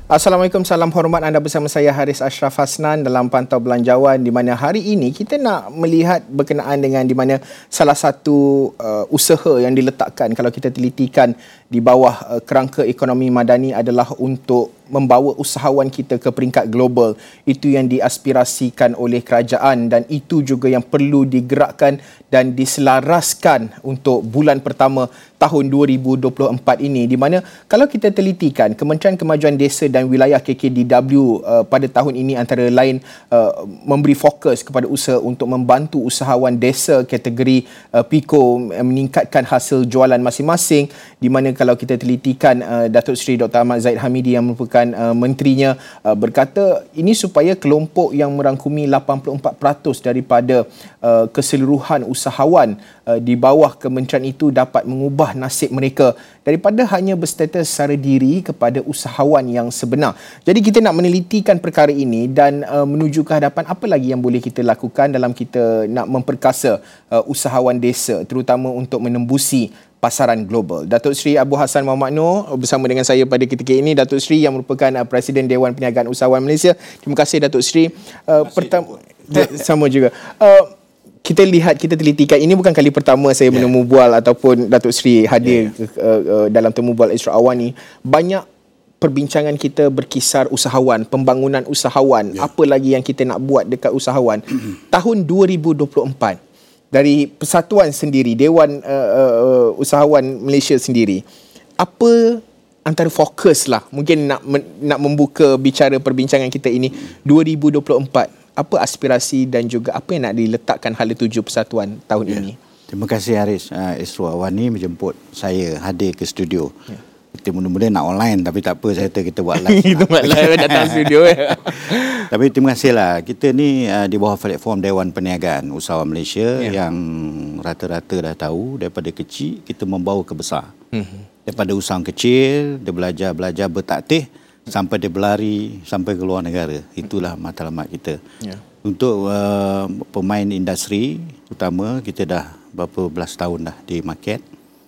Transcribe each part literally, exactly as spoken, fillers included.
Assalamualaikum, salam hormat. Anda bersama saya Haris Ashraf Hasnan dalam Pantau Belanjawan, di mana hari ini kita nak melihat berkenaan dengan di mana salah satu uh, usaha yang diletakkan, kalau kita telitikan di bawah uh, kerangka ekonomi madani, adalah untuk membawa usahawan kita ke peringkat global. Itu yang diaspirasikan oleh kerajaan dan itu juga yang perlu digerakkan dan diselaraskan untuk bulan pertama tahun dua ribu dua puluh empat ini, di mana kalau kita telitikan Kementerian Kemajuan Desa dan Wilayah K K D W uh, pada tahun ini antara lain uh, memberi fokus kepada usaha untuk membantu usahawan desa kategori uh, P I K O uh, meningkatkan hasil jualan masing-masing, di mana kalau kita telitikan uh, Datuk Seri Doktor Ahmad Zahid Hamidi yang merupakan uh, menterinya uh, berkata ini supaya kelompok yang merangkumi lapan puluh empat peratus daripada uh, keseluruhan usahawan uh, di bawah kementerian itu dapat mengubah nasib mereka daripada hanya berstatus secara diri kepada usahawan yang sebenar. Jadi kita nak menelitikan perkara ini dan uh, menuju ke hadapan apa lagi yang boleh kita lakukan dalam kita nak memperkasa uh, usahawan desa, terutama untuk menembusi pasaran global. Datuk Seri Abu Hassan Mohamad Noor bersama dengan saya pada ketika ini. Datuk Seri yang merupakan uh, Presiden Dewan Perniagaan Usahawan Malaysia. Terima kasih Datuk Seri. Uh, pertama sama juga. Uh, kita lihat, kita telitikan, ini bukan kali pertama saya yeah. menemu bual ataupun Datuk Seri hadir yeah. uh, uh, dalam temu bual Isra Awan ni. Banyak perbincangan kita berkisar usahawan, pembangunan usahawan, yeah. apa lagi yang kita nak buat dekat usahawan. Tahun dua ribu dua puluh empat, dari persatuan sendiri, Dewan uh, uh, Usahawan Malaysia sendiri, apa antara fokus lah, mungkin nak nak membuka bicara perbincangan kita ini dua ribu dua puluh empat, apa aspirasi dan juga apa yang nak diletakkan hala tuju persatuan tahun ya. ini? Terima kasih Haris. Uh, Isra Awan ni menjemput saya hadir ke studio. Ya. Kita mula-mula nak online, tapi tak apa, saya kata kita buat live. Kita buat live datang studio. Tapi terima kasihlah. Kita ni uh, di bawah platform Dewan Perniagaan Usahawan Malaysia ya. yang rata-rata dah tahu daripada kecil kita membawa ke besar. Hmm. Daripada usahawan kecil, dia belajar-belajar bertaktih sampai dia berlari sampai ke luar negara. Itulah matlamat kita. Ya. Untuk uh, pemain industri utama, kita dah berapa belas tahun dah di market.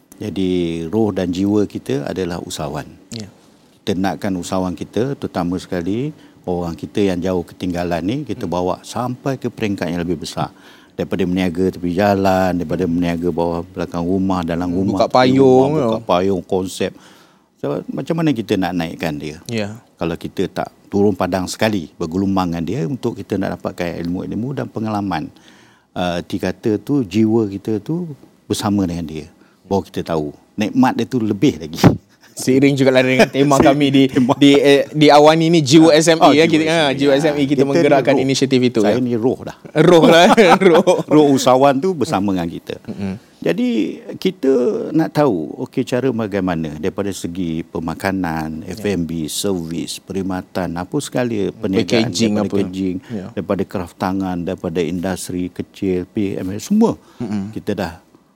Jadi roh dan jiwa kita adalah usahawan. Ya. Kita nakkan usahawan kita, terutama sekali orang kita yang jauh ketinggalan ni, kita hmm. bawa sampai ke peringkat yang lebih besar. Daripada meniaga tepi jalan, daripada meniaga bawah belakang rumah, dalam rumah, buka payung, rumah, buka payung, konsep. So, macam mana kita nak naikkan dia? Ya. Kalau kita tak turun padang sekali, bergelumbang dengan dia untuk kita nak dapatkan ilmu-ilmu dan pengalaman. Uh, dikata tu jiwa kita tu bersama dengan dia. Baru kita tahu nikmat dia tu lebih lagi. Seiring juga dengan tema kami di di eh, di awan ini, jiwa S M E oh, ya, kita ha, jiwa S M E kita, kita menggerakkan inisiatif itu. Saya ya. ni roh dah. Roh lah, roh. Roh usahawan tu bersama dengan kita. Mm-hmm. Jadi kita nak tahu okey cara bagaimana daripada segi pemakanan, F and B, yeah. servis, perkhidmatan, apa sekali perniagaan, packaging, daripada apa. packaging, yeah. daripada kraft tangan, daripada industri kecil, P M S, semua. Mm-hmm. Kita dah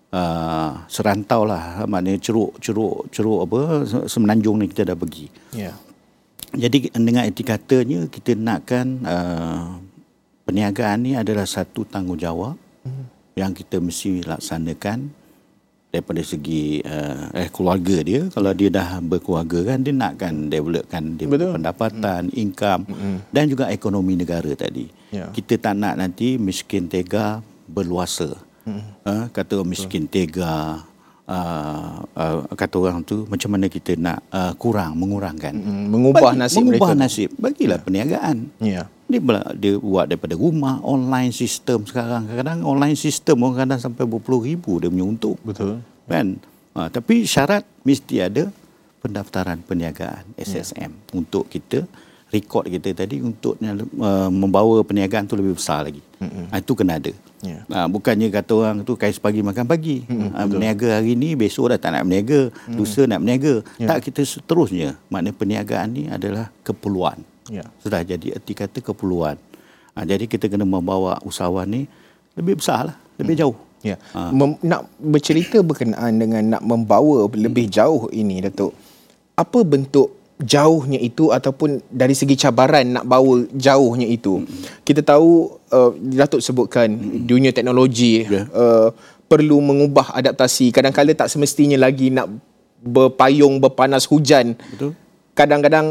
Uh, serantau lah, maknanya ceruk-ceruk ceruk apa semenanjung ni kita dah pergi. Yeah. Jadi dengan erti katanya kita nakkan uh, perniagaan ni adalah satu tanggungjawab mm. yang kita mesti laksanakan daripada segi uh, eh, keluarga dia. Kalau dia dah berkeluarga kan, dia nakkan developkan dia pendapatan, mm. income mm-hmm. dan juga ekonomi negara tadi. Yeah. Kita tak nak nanti miskin tega berluasa. Hmm. Uh, kata orang miskin tega, uh, uh, kata orang tu macam mana kita nak uh, kurang, mengurangkan, hmm. mengubah Bagi, nasib mengubah mereka. nasib, bagilah yeah. perniagaan. Yeah. Dia, dia buat daripada rumah, online sistem sekarang. Kadang-kadang online sistem orang kadang sampai berpuluh ribu dia punya untung. Betul. Kan? Uh, tapi syarat mesti ada pendaftaran perniagaan S S M yeah. untuk kita rekod kita tadi untuk uh, membawa perniagaan tu lebih besar lagi. Mm-hmm. Uh, itu kena ada. Yeah. Uh, bukannya kata orang tu kais pagi makan pagi. Mm-hmm. Uh, berniaga hari ni, besok dah tak nak berniaga, mm-hmm. lusa nak berniaga. Yeah. Tak, kita seterusnya. Maknanya perniagaan ni adalah keperluan. Yeah. Sudah jadi erti kata keperluan. Uh, jadi kita kena membawa usahawan ni lebih besar lah, lebih mm. jauh. Yeah. Uh. Mem- nak bercerita berkenaan dengan nak membawa lebih jauh ini, Datuk. Apa bentuk jauhnya itu ataupun dari segi cabaran nak bawa jauhnya itu? Mm-hmm. Kita tahu uh, Datuk sebutkan mm-hmm. dunia teknologi yeah. uh, perlu mengubah adaptasi. Kadang-kadang tak semestinya lagi nak berpayung berpanas hujan. Betul. Kadang-kadang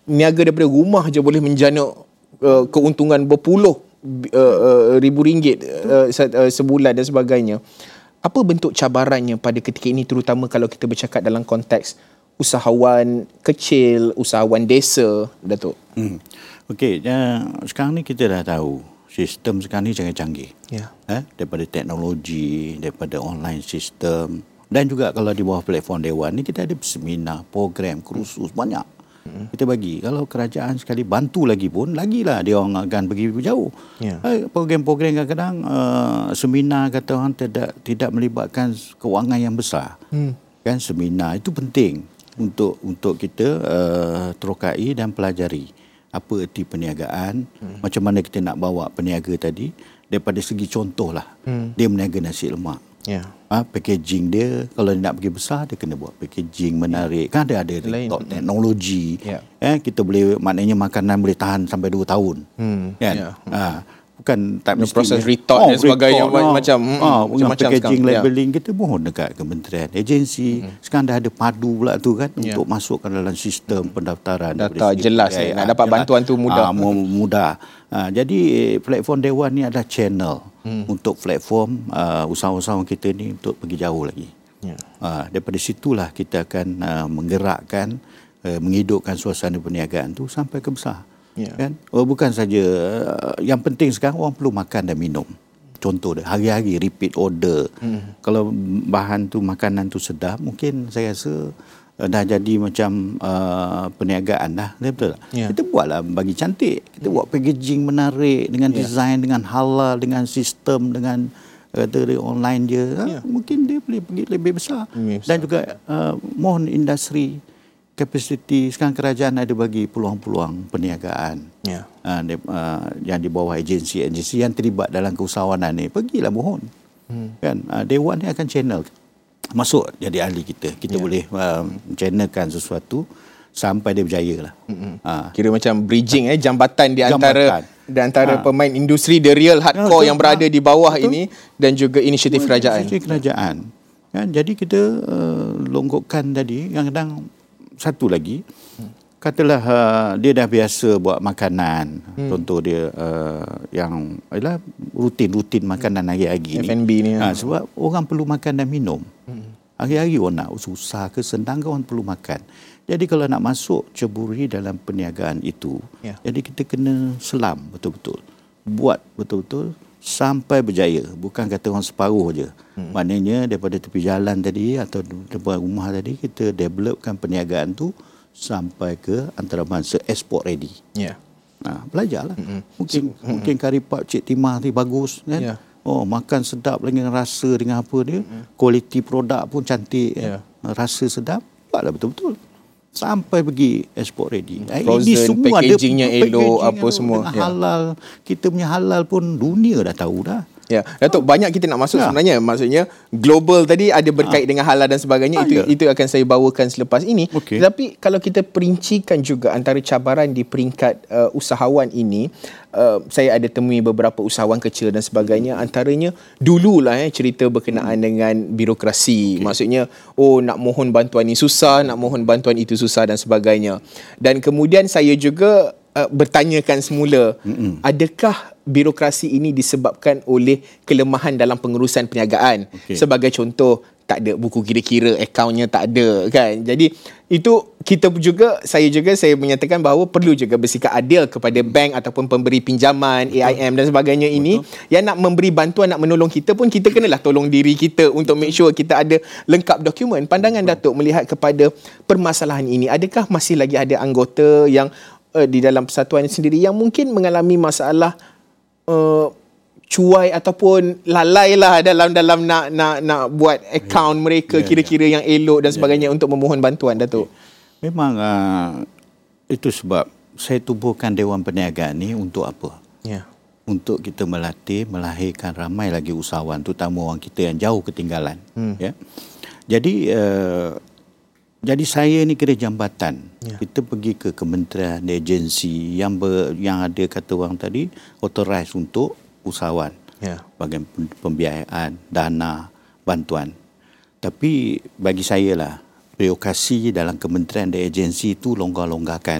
niaga daripada rumah je boleh menjana uh, keuntungan berpuluh uh, uh, ribu ringgit uh, uh, sebulan dan sebagainya. Apa bentuk cabarannya pada ketika ini, terutama kalau kita bercakap dalam konteks usahawan kecil, usahawan desa, Datuk? Hmm. Okey, uh, sekarang ni kita dah tahu sistem sekarang ni canggih-canggih. Ya. Eh, daripada teknologi, daripada online sistem, dan juga kalau di bawah platform Dewan ni kita ada seminar, program, kursus banyak. Hmm. Kita bagi. Kalau kerajaan sekali bantu lagi pun, lagilah dia orang akan pergi jauh. Ya. Eh, program-program kadang-kadang uh, seminar kata orang tidak tidak melibatkan kewangan yang besar. Hmm. Kan seminar itu penting untuk untuk kita uh, terokai dan pelajari apa erti perniagaan, hmm. macam mana kita nak bawa peniaga tadi daripada segi contohlah. Hmm. Dia meniaga nasi lemak. Ya. Ha, packaging dia kalau dia nak pergi besar dia kena buat packaging menarik. Ya. Kan ada ada teknologi. Ya. Eh, kita boleh, maknanya makanan boleh tahan sampai dua tahun. Hmm. Kan? Ya. Ha, bukan tak mesti proses retort dan sebagainya oh, macam oh, macam packaging sekarang. Labeling ya. Kita mohon dekat kementerian agensi. Hmm. Sekarang dah ada padu pula tu kan, ya. Untuk masukkan dalam sistem pendaftaran data jelas ya, nak dapat jelas. Bantuan tu mudah. Ha, mudah. Ha, jadi platform Dewan ni adalah channel hmm. untuk platform uh, usahawan-usahawan kita ni untuk pergi jauh lagi. Ya. Ha, daripada situlah kita akan uh, menggerakkan, uh, menghidupkan suasana perniagaan tu sampai ke besar. Yeah. Kan? Oh, bukan saja uh, yang penting sekarang orang perlu makan dan minum. Contoh dia hari-hari repeat order. Mm. Kalau bahan tu, makanan tu sedap, mungkin saya rasa uh, dah jadi macam uh, perniagaan dah. Betul tak? Yeah. Kita buatlah bagi cantik. Kita mm. buat packaging menarik dengan yeah. design, dengan halal, dengan sistem, dengan kata online je. Yeah. Ha? Mungkin dia boleh pergi lebih besar. Mm, besar. Dan juga uh, mohon industri kapasiti, sekarang kerajaan ada bagi peluang-peluang perniagaan ya. uh, uh, yang di bawah agensi-agensi yang terlibat dalam keusahawanan ni, pergilah mohon. Hmm. Kan uh, Dewan ni akan channel masuk jadi ahli kita. Kita ya. boleh uh, channelkan sesuatu sampai dia berjaya lah. Hmm. Uh. Kira macam bridging eh jambatan di antara jambatan. di antara ha. pemain industri the real hardcore ya, yang berada ha. di bawah betul. ini dan juga inisiatif betul. kerajaan. Inisiatif kerajaan. Kan, jadi kita uh, longgokkan tadi kadang-kadang. Satu lagi, hmm. katalah uh, dia dah biasa buat makanan, hmm. contoh dia uh, yang ialah rutin-rutin makanan hari-hari ni. F and B ni. Ha, sebab orang perlu makan dan minum. Hmm. Hari-hari orang nak susah ke senang ke orang perlu makan. Jadi kalau nak masuk ceburi dalam perniagaan itu, yeah. jadi kita kena selam betul-betul. Buat betul-betul sampai berjaya. Bukan kata orang separuh je. Hmm. Maknanya daripada tepi jalan tadi atau daripada rumah tadi kita developkan perniagaan tu sampai ke antarabangsa export ready. Ya. Yeah. Nah, belajarlah. Mm-hmm. Mungkin mm-hmm. mungkin kari pap Cik Timah ni bagus kan. Yeah. Oh, makan sedap dengan rasa dengan apa dia. Mm-hmm. Kualiti produk pun cantik. Yeah. Rasa sedap. Buatlah betul-betul. Sampai pergi export ready. Frozen, ini semua packagingnya ada elok apa elok, semua. Ya. Halal. Kita punya halal pun dunia dah tahu dah. Ya, Datuk, oh. banyak kita nak masuk ya. sebenarnya. Maksudnya global tadi ada berkait ha. dengan halal dan sebagainya. Ha, itu ya. itu akan saya bawakan selepas ini. Okay. Tetapi kalau kita perincikan juga antara cabaran di peringkat uh, usahawan ini, uh, saya ada temui beberapa usahawan kecil dan sebagainya. Antaranya dululah eh cerita berkenaan hmm. dengan birokrasi. Okay. Maksudnya oh nak mohon bantuan ni susah, nak mohon bantuan itu susah dan sebagainya. Dan kemudian saya juga uh, bertanyakan semula, hmm. adakah birokrasi ini disebabkan oleh kelemahan dalam pengurusan perniagaan. Okay. Sebagai contoh, tak ada buku kira-kira, akaunnya tak ada kan. Jadi itu kita juga, saya juga saya menyatakan bahawa perlu juga bersikap adil kepada bank ataupun pemberi pinjaman, Betul. A I M dan sebagainya. Betul. Ini yang nak memberi bantuan, nak menolong kita pun kita kenalah tolong diri kita untuk make sure kita ada lengkap dokumen. Pandangan Betul. Datuk melihat kepada permasalahan ini, adakah masih lagi ada anggota yang uh, di dalam persatuan sendiri yang mungkin mengalami masalah Uh, cuai ataupun lalai lah dalam dalam nak nak nak buat akaun yeah. mereka yeah, kira-kira yeah. yang elok dan sebagainya yeah. untuk memohon bantuan, Datuk? Okay. Memang uh, itu sebab saya tubuhkan Dewan Perniagaan ni untuk apa? Yeah. Untuk kita melatih, melahirkan ramai lagi usahawan, terutama orang kita yang jauh ketinggalan. Hmm. Ya. Jadi uh, jadi saya ni kira jambatan. Ya. Kita pergi ke kementerian, agensi yang ber, yang ada kata orang tadi authorized untuk usahawan. Ya. Bagian pembiayaan, dana, bantuan. Tapi bagi saya lah, birokrasi dalam kementerian dan agensi itu longgar-longgarkan.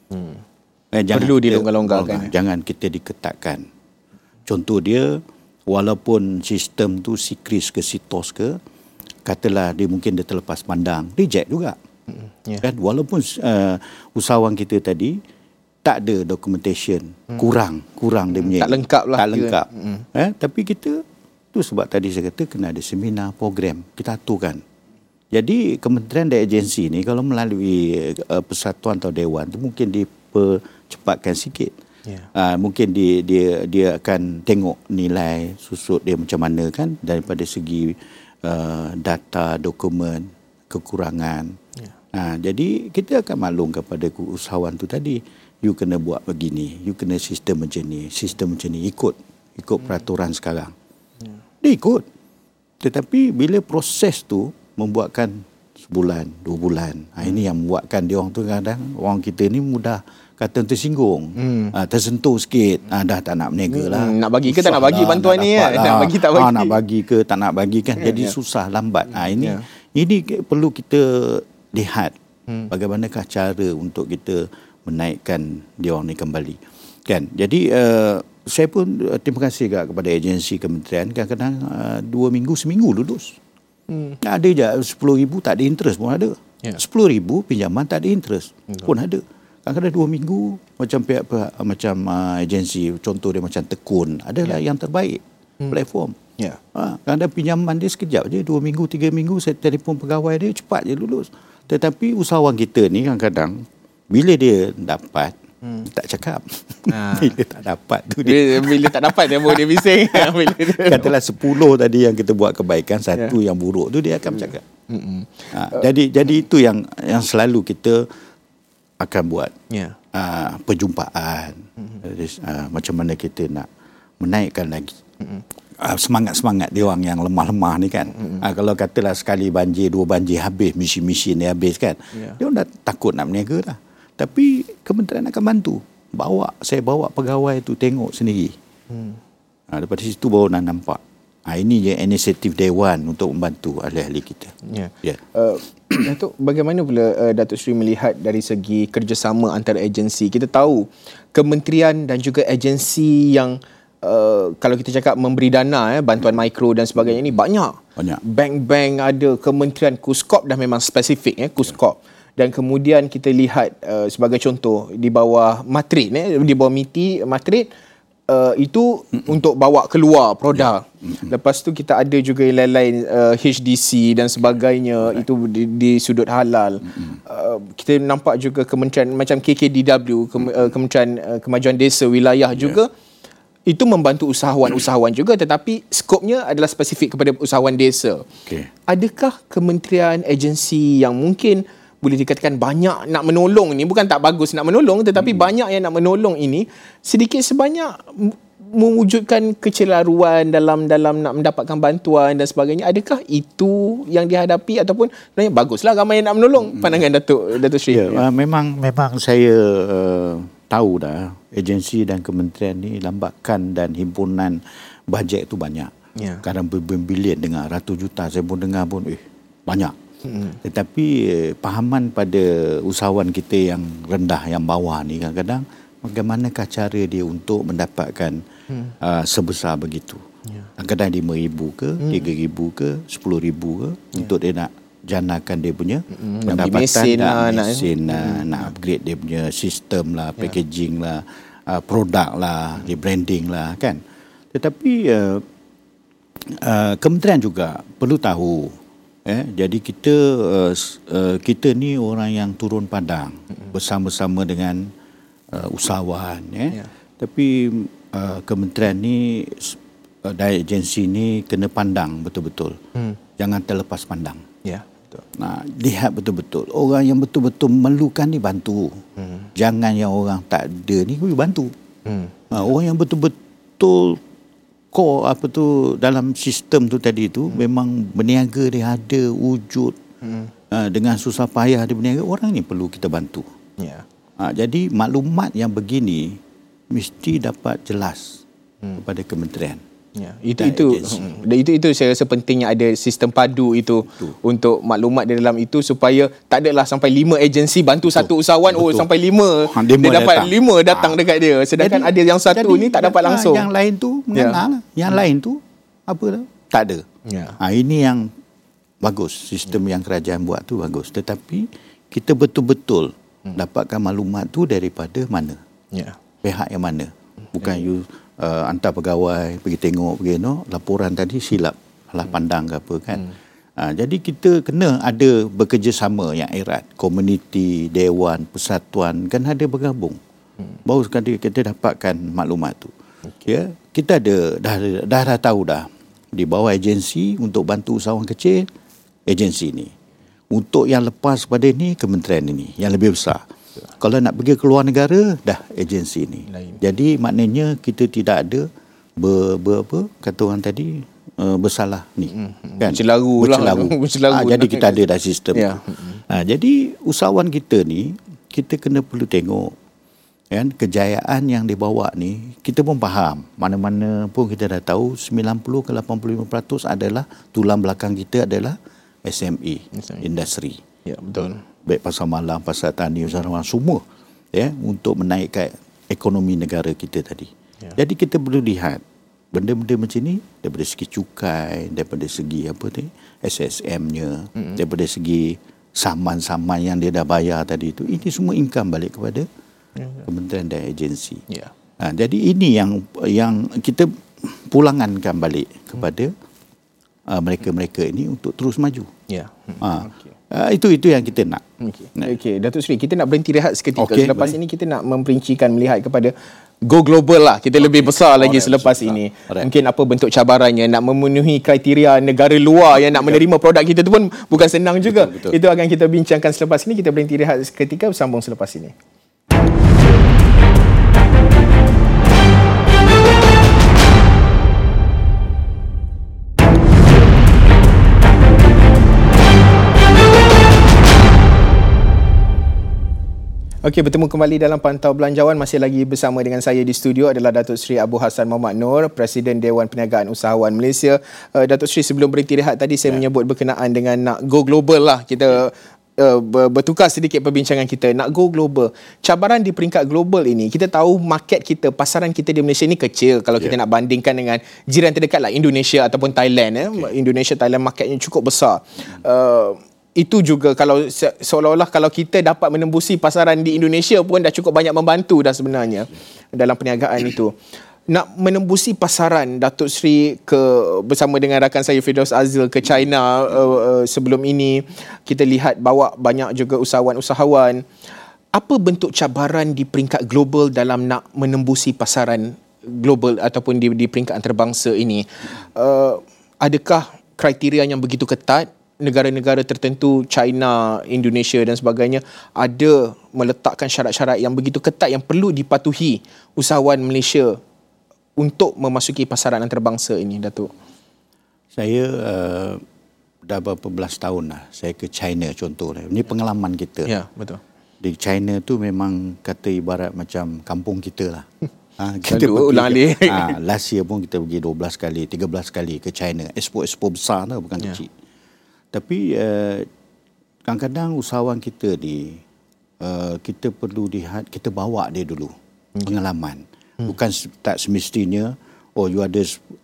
Hmm. Eh, Perlu dilonggar-longgarkan. Jangan kita diketatkan. Contoh dia, walaupun sistem tu sikris ke sitos ke, katalah dia mungkin dia terlepas pandang, reject juga. Hmm. Yeah. Kan? Walaupun uh, usahawan kita tadi tak ada documentation, hmm. kurang, kurang dia punya. Tak lengkap lah. Tak lengkap. Hmm. Eh, tapi kita, tu sebab tadi saya kata kena ada seminar, program, kita aturkan. Jadi kementerian dan agensi ni kalau melalui uh, persatuan atau dewan tu mungkin dipercepatkan sikit. Yeah. Uh, mungkin dia dia dia akan tengok nilai susut dia macam mana kan daripada segi uh, data, dokumen, kekurangan. Yeah. Uh, jadi kita akan maklum kepada usahawan tu tadi, you kena buat begini, you kena sistem macam ni, sistem macam ni, ikut ikut hmm. peraturan sekarang. Yeah. Dia ikut. Tetapi bila proses tu membuatkan sebulan, dua bulan. Ha, ini yang membuatkan dia orang tu kadang orang kita ni mudah kata tersinggung, hmm. ha, tersentuh sikit, ha, dah tak nak berniaga lah. Hmm, nak bagi ke tak nak bagi bantuan ni kan? Nak bagi tak bagi. Ha, nak bagi ke tak nak bagi kan? Jadi yeah. susah, lambat. Ha, ini yeah. ini perlu kita lihat hmm. bagaimanakah cara untuk kita menaikkan dia orang ni kembali. Kan? Jadi uh, saya pun uh, terima kasih juga kepada agensi kementerian. Kadang-kadang uh, dua minggu, seminggu lulus. Hmm. Ada je sepuluh ribu tak ada interest pun ada. Yeah. sepuluh ribu pinjaman tak ada interest hmm. pun ada. Kadang-kadang dua minggu macam pihak-pihak macam uh, agensi, contoh dia macam Tekun, adalah yeah. yang terbaik hmm. platform. Yeah. Ha, kadang-kadang pinjaman dia sekejap je, dua minggu, tiga minggu saya telefon pegawai dia cepat je lulus. Tetapi usahawan kita ni kadang-kadang bila dia dapat Hmm. tak cakap. Ha. Bila tak dapat tu dia. Bila, bila tak dapat dia baru dia bising. Katalah sepuluh tadi yang kita buat kebaikan, satu yeah. yang buruk tu dia akan bercakap. Hmm. Ha. Uh. Jadi jadi itu yang yang selalu kita akan buat. Yeah. Uh, perjumpaan. Hmm. Uh, macam mana kita nak menaikkan lagi. Hmm. Uh, semangat-semangat dia orang yang lemah-lemah ni kan. Hmm. Uh, kalau katalah sekali banjir, dua banjir habis, mesin-mesin dia habis kan. Yeah. Dia orang dah takut nak berniaga lah. Tapi kementerian akan bantu. Bawa, saya bawa pegawai tu tengok sendiri. Hmm. Ha, daripada situ baru nak nampak. Ha, ini je inisiatif Dewan untuk membantu ahli-ahli kita. Ya. Yeah. Uh, Datuk, bagaimana pula uh, Datuk Seri melihat dari segi kerjasama antara agensi? Kita tahu kementerian dan juga agensi yang uh, kalau kita cakap memberi dana, eh, bantuan mikro dan sebagainya ni banyak. Banyak. Bank-bank ada, kementerian Kuskop dah memang spesifik. Eh, Kuskop. Yeah. Dan kemudian kita lihat uh, sebagai contoh di bawah Matrit, eh, di bawah MITI, Matrit uh, itu mm-hmm. untuk bawa keluar produk. Mm-hmm. Lepas tu kita ada juga yang lain-lain uh, H D C dan sebagainya, right. itu di, di sudut halal. Mm-hmm. Uh, kita nampak juga kementerian macam K K D W, Kem, uh, Kementerian uh, Kemajuan Desa Wilayah juga. Yeah. Itu membantu usahawan-usahawan juga, tetapi skopnya adalah spesifik kepada usahawan desa. Okay. Adakah kementerian, agensi yang mungkin boleh dikatakan banyak nak menolong ni, bukan tak bagus nak menolong, tetapi hmm. banyak yang nak menolong ini sedikit sebanyak mewujudkan kecelaruan dalam dalam nak mendapatkan bantuan dan sebagainya? Adakah itu yang dihadapi ataupun sebenarnya baguslah ramai yang nak menolong? Pandangan Datuk Datuk Seri. Ya, ya. memang memang saya uh, tahu dah agensi dan kementerian ni lambakan dan himpunan bajet tu banyak. Ya. Kadang berbilion dengar, ratus juta saya pun dengar pun eh banyak. Hmm. Tetapi eh, pahaman pada usahawan kita yang rendah, yang bawah ni kadang-kadang bagaimanakah cara dia untuk mendapatkan hmm. uh, sebesar begitu. Yeah. Kadang-kadang lima ribu ke, hmm. tiga ribu ke, sepuluh ribu ke, yeah. untuk dia nak janakan dia punya hmm. pendapatan, mesin nak lah, mesin nak, lah, hmm. nak upgrade dia punya sistem lah, packaging yeah. lah, uh, produk lah, hmm. dia branding lah kan. Tetapi uh, uh, kementerian juga perlu tahu. Eh, jadi kita uh, uh, kita ni orang yang turun padang mm-hmm. bersama-sama dengan uh, usahawan. Eh. Yeah. Tapi uh, kementerian ni uh, dan agensi ni kena pandang betul-betul. Mm. Jangan terlepas pandang. Yeah, betul. Nah, lihat betul-betul. Orang yang betul-betul memerlukan ni bantu. Mm. Jangan yang orang tak ada ni bantu. Mm. Uh, orang yang betul-betul core apa tu dalam sistem tu tadi tu hmm. memang berniaga dia ada wujud hmm. uh, dengan susah payah dia berniaga, orang ni perlu kita bantu. Yeah. Uh, jadi maklumat yang begini mesti dapat jelas hmm. kepada kementerian. Ya, itu itu dan itu itu saya rasa pentingnya ada sistem padu itu Betul. untuk maklumat di dalam itu supaya tak adalah sampai lima agensi bantu Betul. satu usahawan Betul. oh sampai lima, ha, lima dia dapat datang. lima datang ha. dekat dia sedangkan jadi, ada yang satu jadi, ni tak dapat langsung. Yang lain tu mengenal, ya. yang hmm. lain tu apa dah? Tak ada. Ya. Ha, ini yang bagus, sistem ya. yang kerajaan buat tu bagus, tetapi kita betul-betul hmm. dapatkan maklumat tu daripada mana? Ya. Pihak yang mana? Bukan ya. you Uh, hantar pegawai pergi tengok pergi no laporan tadi silap salah pandang ke apa kan. Hmm. Uh, jadi kita kena ada bekerjasama yang erat, komuniti, dewan, persatuan kan ada bergabung. Hmm. Baru sekali kita dapatkan maklumat tu. Okay. Ya, kita ada dah, dah dah tahu dah di bawah agensi untuk bantu usahawan kecil agensi ni. Untuk yang lepas pada ni kementerian ini yang lebih besar. Kalau nak pergi ke luar negara, dah agensi ni. Lain. Jadi maknanya kita tidak ada ber, ber apa kata orang tadi uh, bersalah ni. Mm-hmm. Kan? Bercelaru lah. Bercelaru. Ha, jadi kita ada dah sistem. Yeah. Ha, jadi usahawan kita ni, kita kena perlu tengok kan, kejayaan yang dibawa ni, kita pun faham. Mana-mana pun kita dah tahu sembilan puluh ke lapan puluh lima peratus adalah tulang belakang kita adalah S M E, S M E. Industri. Ya, betul. Baik pasar malam, pasar tani, usahawan semua ya untuk menaikkan ekonomi negara kita tadi. Ya. Jadi kita perlu lihat benda-benda macam ni daripada segi cukai, daripada segi apa tu S S M-nya, mm-hmm. daripada segi saman-saman yang dia dah bayar tadi tu. Ini semua income balik kepada ya. kementerian dan agensi. Ya. Ha, jadi ini yang yang kita pulangankan balik kepada mm. uh, mereka-mereka ini untuk terus maju. Ya. Ha. Okay. Uh, itu itu yang kita nak. Okey. Okey, Datuk Seri, kita nak berhenti rehat seketika. Okay, selepas baik. ini kita nak memperincikan melihat kepada go global lah. Kita okay. lebih besar lagi Alright, selepas besar. ini. Alright. Mungkin apa bentuk cabarannya nak memenuhi kriteria negara luar yang nak menerima produk kita tu pun bukan senang juga. Betul, betul. Itu akan kita bincangkan selepas ini. Kita berhenti rehat seketika, bersambung selepas ini. Okey, bertemu kembali dalam Pantau Belanjawan. Masih lagi bersama dengan saya di studio adalah Datuk Seri Abu Hassan Mohamad Noor, Presiden Dewan Perniagaan Usahawan Malaysia. Uh, Datuk Seri, sebelum berhenti rehat tadi saya ya. menyebut berkenaan dengan nak go global lah. Kita uh, bertukar sedikit perbincangan kita. Nak go global. Cabaran di peringkat global ini, kita tahu market kita, pasaran kita di Malaysia ni kecil kalau ya. kita nak bandingkan dengan jiran terdekat lah Indonesia ataupun Thailand. Eh. Okay. Indonesia, Thailand marketnya cukup besar. Uh, Itu juga kalau se- seolah-olah kalau kita dapat menembusi pasaran di Indonesia pun dah cukup banyak membantu dah sebenarnya dalam perniagaan itu. Nak menembusi pasaran, Datuk Seri ke bersama dengan rakan saya Firdaus Azil ke China uh, uh, sebelum ini, kita lihat bawa banyak juga usahawan-usahawan. Apa bentuk cabaran di peringkat global dalam nak menembusi pasaran global ataupun di, di peringkat antarabangsa ini? Uh, adakah kriteria yang begitu ketat? Negara-negara tertentu, China, Indonesia dan sebagainya, ada meletakkan syarat-syarat yang begitu ketat yang perlu dipatuhi usahawan Malaysia untuk memasuki pasaran antarabangsa ini, Datuk? Saya uh, dah berapa belas tahun lah saya ke China contoh. Ini pengalaman kita. Ya, betul. Di China tu memang kata ibarat macam kampung kita lah. Ha, kita pergi, ulang alik. Ha, last year pun kita pergi dua belas kali, tiga belas kali ke China. Expo-expo besar tu, bukan ya. kecil. Tapi uh, kadang-kadang usahawan kita ni uh, kita perlu lihat, kita bawa dia dulu hmm. pengalaman. Hmm. Bukan tak semestinya oh you ada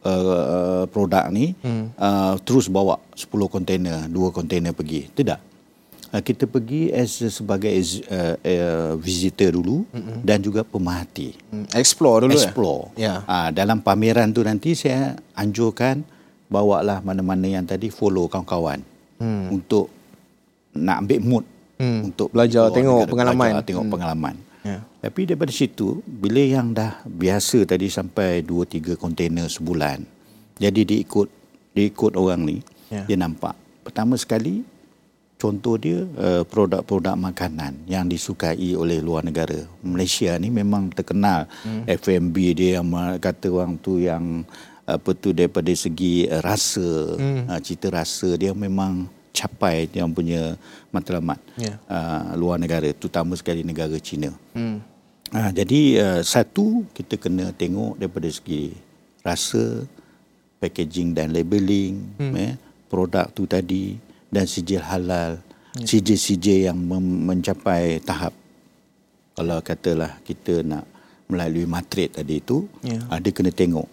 uh, produk ni hmm. uh, terus bawa sepuluh kontainer, dua kontainer pergi. Tidak. Uh, kita pergi as sebagai uh, uh, visitor dulu hmm. dan juga pemerhati. Hmm. Explore dulu. Explore. Ya. Uh, dalam pameran tu nanti saya anjurkan bawalah mana-mana yang tadi follow kawan-kawan. Hmm. Untuk nak ambil mood hmm. untuk belajar tengok negara, pengalaman belajar, tengok hmm. pengalaman. Yeah. Tapi daripada situ bila yang dah biasa tadi sampai dua tiga kontainer sebulan. Jadi dia ikut dia ikut orang ni, yeah. dia nampak. Pertama sekali contoh dia uh, produk-produk makanan yang disukai oleh luar negara. Malaysia ni memang terkenal hmm. F and B dia yang kata orang tu yang apa tu daripada segi uh, rasa, hmm. uh, cita rasa dia memang capai dia punya matlamat yeah. uh, luar negara, terutama sekali negara China. Hmm. Uh, jadi uh, satu kita kena tengok daripada segi rasa, packaging dan labeling, hmm. eh, produk tu tadi, dan sijil halal, hmm. sijil-sijil yang mem- mencapai tahap, kalau katalah kita nak melalui matrik tadi tu, yeah. uh, dia kena tengok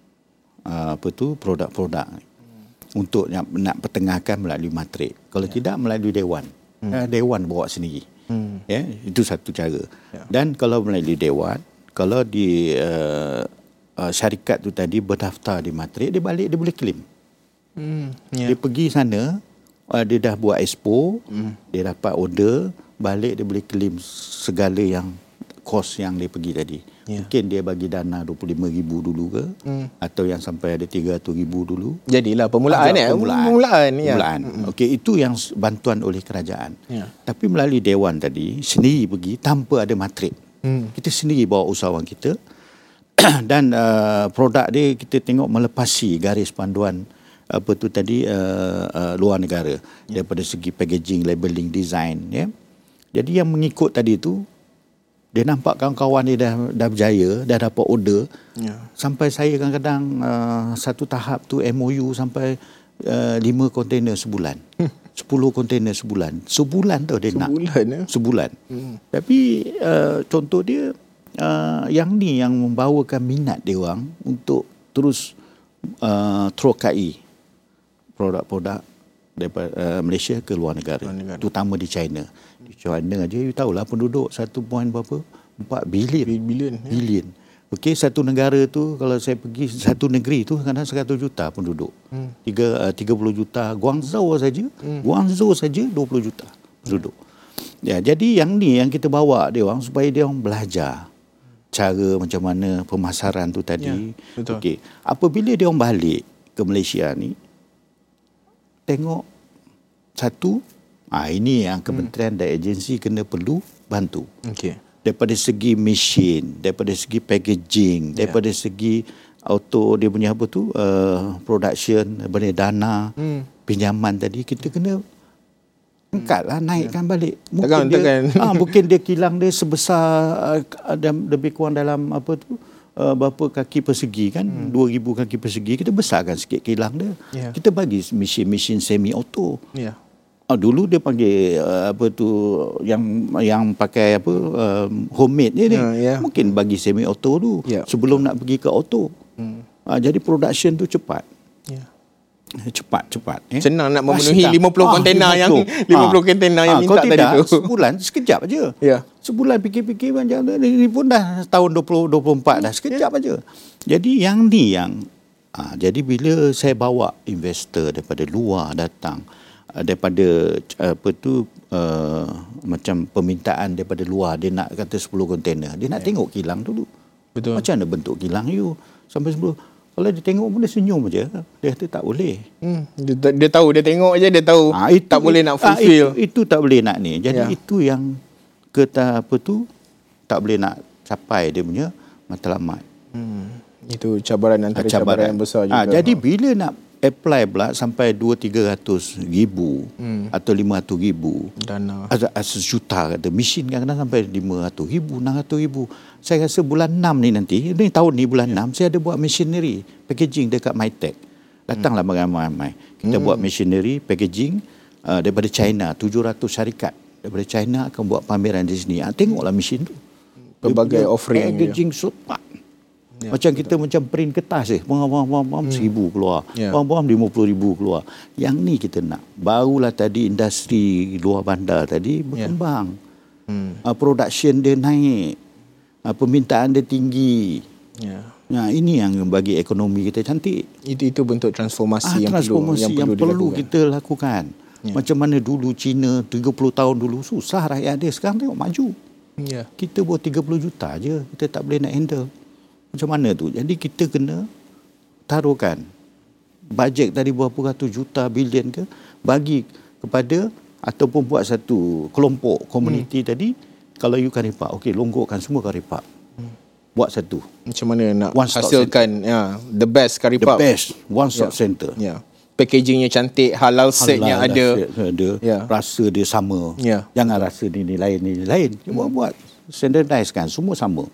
uh, apa tu produk-produk hmm. untuk nak, nak pertengahkan melalui matrik. Kalau yeah. tidak, melalui dewan. Hmm. Uh, dewan bawa sendiri. Hmm. Ya, itu satu cara. Yeah. Dan kalau melalui dewan, kalau di uh, uh, syarikat tu tadi berdaftar di matrik, dia balik dia boleh claim. Hmm. Yeah. Dia pergi sana, uh, dia dah buat expo, hmm. dia dapat order, balik dia boleh claim segala yang kos yang dia pergi tadi. Yeah. Mungkin dia bagi dana dua puluh lima ribu dulu ke, hmm. atau yang sampai ada tiga ratus ribu dulu. Jadilah permulaan eh permulaan. Permulaan, ya. Permulaan. Hmm. Okey, itu yang bantuan oleh kerajaan. Yeah. Tapi melalui dewan tadi sendiri pergi tanpa ada matrik. Hmm. Kita sendiri bawa usahawan kita dan uh, produk dia kita tengok melepasi garis panduan apa tu tadi uh, uh, luar negara, yeah. daripada segi packaging, labeling, design, ya. Yeah. Jadi yang mengikut tadi tu, dia nampak kawan-kawan dia dah, dah berjaya, dah dapat order. Ya. Sampai saya kadang-kadang uh, satu tahap tu M O U sampai uh, lima kontainer sebulan. Hmm. sepuluh kontainer sebulan. Sebulan tau dia sebulan, nak. Sebulan ya? Sebulan. Hmm. Tapi uh, contoh dia, uh, yang ni yang membawakan minat dia orang untuk terus uh, terokai produk-produk daripada uh, Malaysia ke luar negara. luar negara. Terutama di China. Di China aja, you tahulah penduduk satu point berapa? empat bilion. Bilion. Bilion. Okey, satu negara tu, kalau saya pergi satu negeri tu, kadang seratus juta penduduk. Hmm. Tiga, uh, tiga puluh juta. Guangzhou saja, hmm. Guangzhou saja dua puluh juta penduduk. Hmm. Ya, jadi yang ni yang kita bawa dia orang supaya dia orang belajar cara macam mana pemasaran tu tadi. Ya, betul. Okey, apabila dia orang balik ke Malaysia ni, tengok satu, ah ini yang kementerian hmm. dan agensi kena perlu bantu. Okey. Daripada segi mesin, daripada segi packaging, yeah. daripada segi auto dia punya apa tu uh, production, daripada dana, hmm. pinjaman tadi kita kena angkatlah, naikkan yeah. balik. Mungkin tekan, dia tekan. Ah, mungkin dia kilang dia sebesar uh, lebih kurang dalam apa tu uh, berapa kaki persegi kan, hmm. dua ribu kaki persegi, kita besarkan sikit kilang dia. Yeah. Kita bagi mesin-mesin semi auto. Yeah. Oh, dulu dia panggil uh, apa tu yang yang pakai apa uh, homemade je ni. Uh, yeah. Mungkin bagi semi auto dulu yeah. sebelum nak pergi ke auto. Hmm. Uh, jadi production tu cepat. Yeah. Cepat cepat eh. Senang nak memenuhi lima puluh kontainer ah, yang lima puluh kontainer yang ah, minta tadi tu. Sebulan sekejap aja. Yeah. Sebulan fikir-fikir macam ni pun dah tahun dua ribu dua puluh empat dah sekejap yeah. aja. Jadi yang ni yang ah, jadi bila saya bawa investor daripada luar datang, daripada apa tu uh, macam permintaan daripada luar, dia nak kata sepuluh kontainer, dia nak yeah. tengok kilang dulu. Betul. Macam mana bentuk kilang you sampai sepuluh. Kalau dia tengok pun dia senyum je, dia kata tak boleh. Hmm. Dia, dia tahu, dia tengok je dia tahu ha, itu, tak boleh nak fulfill. Ha, itu, itu tak boleh nak ni. Jadi yeah. itu yang kata apa tu tak boleh nak capai dia punya matlamat. Hmm. Itu cabaran antara cabaran, cabaran yang besar juga. Ha, jadi bila nak apply pula sampai dua tiga ratus ribu hmm. atau lima ratus ribu dana sejuta kata mesin kadang-kadang sampai lima ratus ribu, enam ratus ribu. Saya rasa bulan enam ni nanti, ini tahun ni bulan enam, saya ada buat machinery packaging dekat Mytech. Datanglah hmm. ramai-ramai. Kita hmm. buat machinery packaging uh, daripada China, tujuh ratus syarikat daripada China akan buat pameran di sini. Ha, tengoklah mesin tu. Pelbagai offering packaging super. Ya, macam betul. Kita macam print kertas je, bam-bam-bam seribu keluar, ya. bam-bam lima puluh ribu keluar. Yang ni kita nak. Barulah tadi industri luar bandar tadi berkembang. Ya. Hmm. Uh, production dia naik. Uh, permintaan dia tinggi. Ya. Nah, ini yang bagi ekonomi kita cantik. Itu itu bentuk transformasi ah, yang transformasi perlu yang, yang perlu, perlu kita lakukan. Ya. Macam mana dulu China tiga puluh tahun dulu susah rakyat dia, sekarang tengok maju. Ya. Kita buat tiga puluh juta je, kita tak boleh nak handle. Macam mana tu? Jadi kita kena taruhkan bajet tadi berapa ratus juta, bilion ke, bagi kepada ataupun buat satu kelompok komuniti hmm. tadi. Kalau you karipak, okey, longgokkan semua karipak. Hmm. Buat satu. Macam mana nak hasilkan ya, the best karipak. The best, one stop yeah. center. Yeah. Packagingnya cantik, halal setnya ada. ada. Yeah. Rasa dia sama. Yeah. Jangan rasa ni, ni lain, ni lain. Hmm. Buat-buat. Standardize kan, semua sama.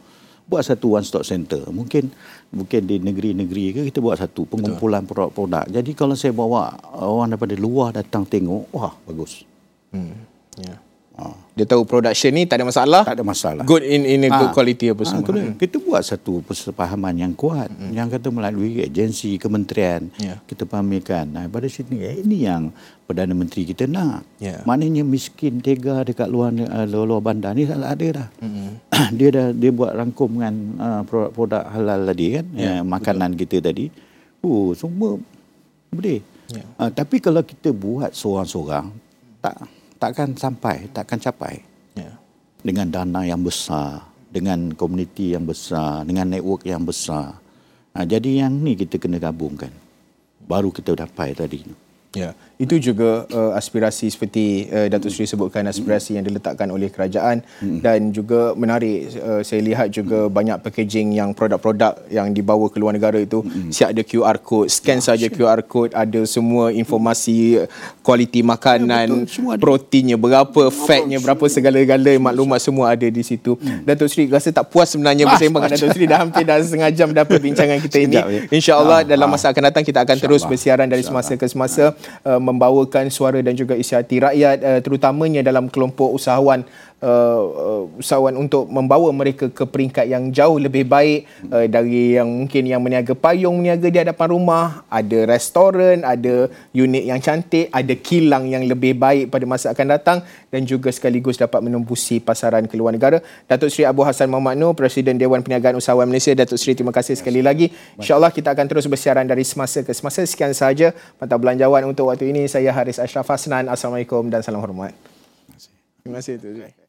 buat satu one stop center. Mungkin mungkin di negeri-negeri ke kita buat satu pengumpulan Betul. produk-produk. Jadi kalau saya bawa orang daripada luar datang tengok, wah bagus. Hmm. Yeah. Ha. Dia tahu production ni tak ada masalah. Tak ada masalah. Good in in a good ha. quality apa semua. Ha, hmm. Kita buat satu persefahaman yang kuat hmm. yang kata melalui agensi kementerian yeah. kita pamerkan. Nah, pada sini eh, ini yang Perdana Menteri kita nak. Yeah. Maknanya miskin tega dekat luar uh, luar bandar ni tak ada dah. Hmm. dia dah dia buat rangkum dengan uh, produk-produk halal tadi kan, yeah, ya, makanan betul. kita tadi. Oh, semua boleh. Yeah. Uh, tapi kalau kita buat seorang-seorang tak takkan sampai, takkan capai. Yeah. Dengan dana yang besar, dengan komuniti yang besar, dengan network yang besar. Ha, jadi yang ni kita kena gabungkan. Baru kita dapat tadi. Ya, itu juga uh, aspirasi seperti uh, Datuk Seri sebutkan, aspirasi yang diletakkan oleh kerajaan hmm. dan juga menarik uh, saya lihat juga hmm. banyak packaging yang produk-produk yang dibawa ke luar negara itu hmm. siap ada Q R code, scan ya, saja Q R code, ada semua informasi kualiti makanan, ya, proteinnya berapa, fatnya berapa, segala-gala maklumat semua ada di situ. Hmm. Datuk Seri rasa tak puas sebenarnya bersembang dengan Datuk Seri, dah hampir dah setengah jam dah perbincangan kita ini. InsyaAllah dalam masa akan datang kita akan terus bersiaran dari semasa ke semasa. Uh, membawakan suara dan juga isi hati rakyat, uh, terutamanya dalam kelompok usahawan uh, uh, usahawan untuk membawa mereka ke peringkat yang jauh lebih baik, uh, dari yang mungkin yang meniaga payung, meniaga di hadapan rumah, ada restoran, ada unit yang cantik, ada kilang yang lebih baik pada masa akan datang dan juga sekaligus dapat menembusi pasaran ke luar negara. Datuk Seri Abu Hassan Mohamad Noor, Presiden Dewan Perniagaan Usahawan Malaysia. Datuk Seri, terima kasih sekali lagi. InsyaAllah kita akan terus bersiaran dari semasa ke semasa. Sekian sahaja Mantap Belanjawan untuk waktu ini. Saya Haris Ashraf Hasnan. Assalamualaikum dan salam hormat. Terima kasih. Terima kasih.